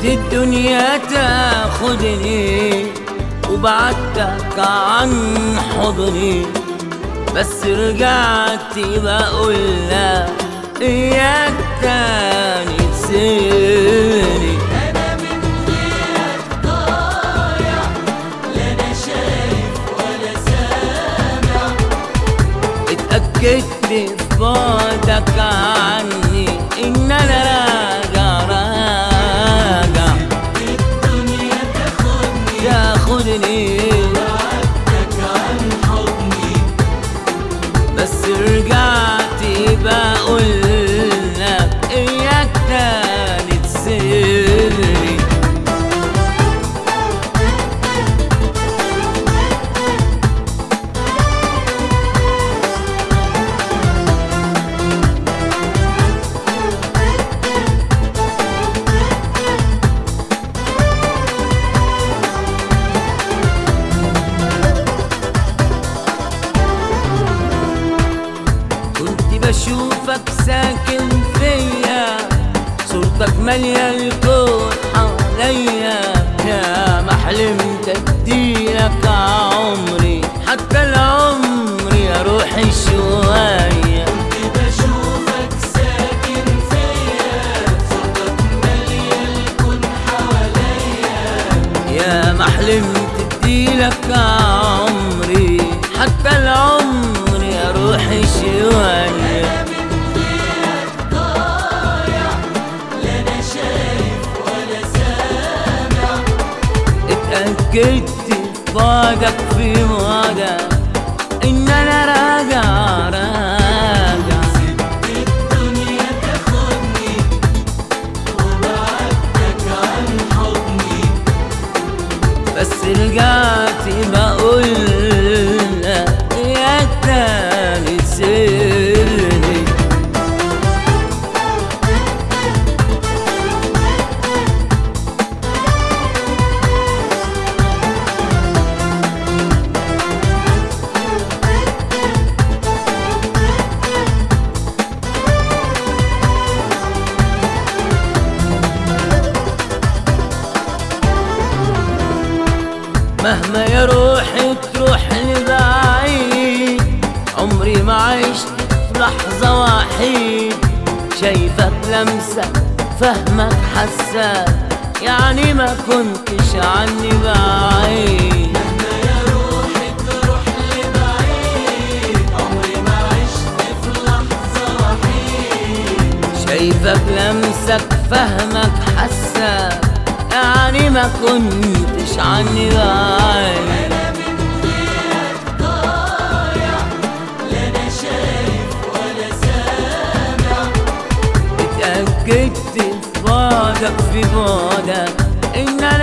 الدنيا تاخدني وبعدتك عن حضني، بس رجعت بقولك اياك تاني تسيبني. انا من غيرك ضايع، لا انا شايف ولا سامع. اتأكدت في بعدك عني ان انا راجع الدنيا تاخدني وبعدتك عن حضني، بس رجعت بقولك اياك تاني تسيبني. بشوفك ساكن فيا، صورتك مالية الكون حواليا، يا ما حلمت اديلك عمري، حتى العمر يا روحي شوية. كنت بشوفك ساكن فيا، صورتك مالية الكون حواليا، يا ما حلمت اديلك عمري، حتى العمر يا روحي شوية. اتأكدت في بعدك في بعدك إن أنا راجع. سبت الدنيا تاخدني وبعدتك عن حضني، بس رجعت بقولك يا تاني تسيبني. مهما يا روحي تروح لبعيد، عمري ما عشت في لحظة وحيد، شايفك لمسة فهمك حساك، يعني ما كنتش عني بعيد. مهما يا روحي تروح لبعيد، عمري ما عشت في لحظة وحيد، شايفك لمسك فهمك حساك، يعني ما كنتش عني بعيد. أنا من غيرك ضايع، لا أنا شايف ولا سامع. اتأكدت في بعدك إن أنا